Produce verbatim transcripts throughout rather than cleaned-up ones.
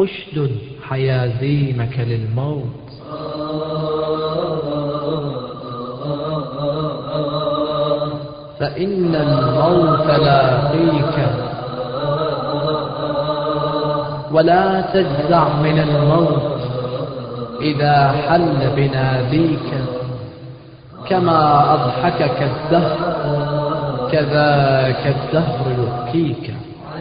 أشدد حيازيمك للموت. فإن الموت لاقيك، ولا تجزع من الموت إذا حل بناديك. كما أضحكك الدهر كذاك الدهر يبكيك.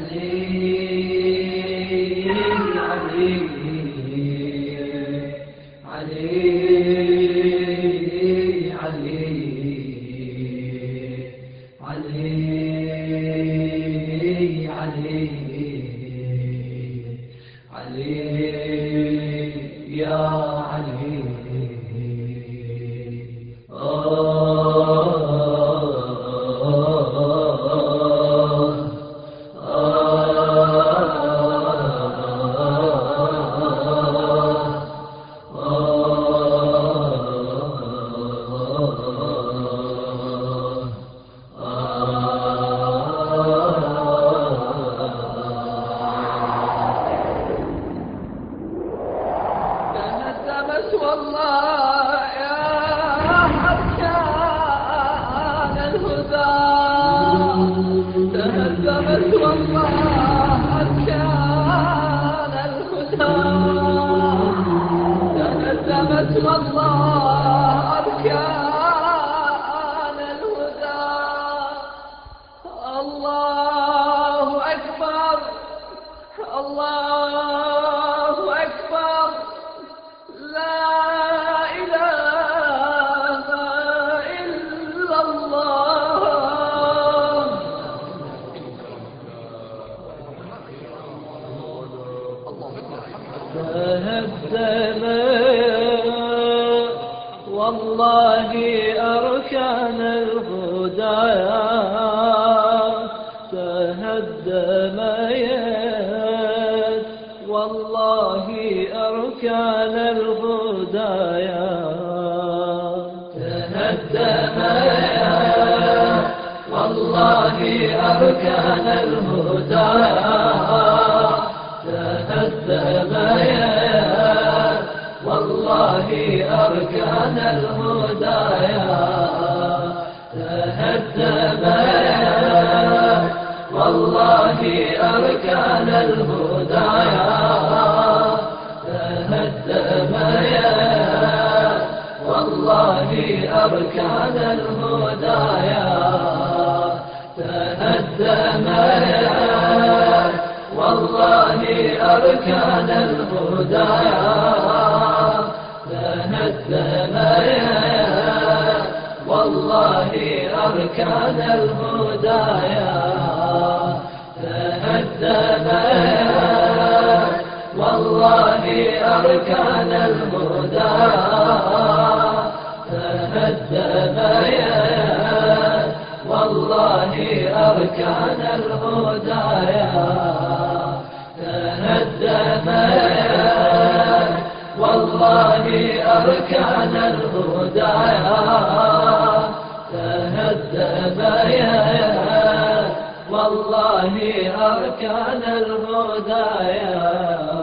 والله يا أركان الهدى تهزمت والله أركان الهدى تهزمت والله أركان الهدى. الله أكبر الله أكبر لا إله إلا الله. تهدم والله أركان الهدى تهدم والله أركان الهدايا تهدم والله أركان الهدايا تهدم والله أركان الهدايا تهدم والله أركان الهدايا تهدم والله أركان الهدايا تهدم والله أركان الهدايا تهدم والله أركان الهدايا تهدم والله أركان الهدايا تهدم والله أركان الهدايا تهدم والله أركان الهدايا تهدم والله أركان الهدايا.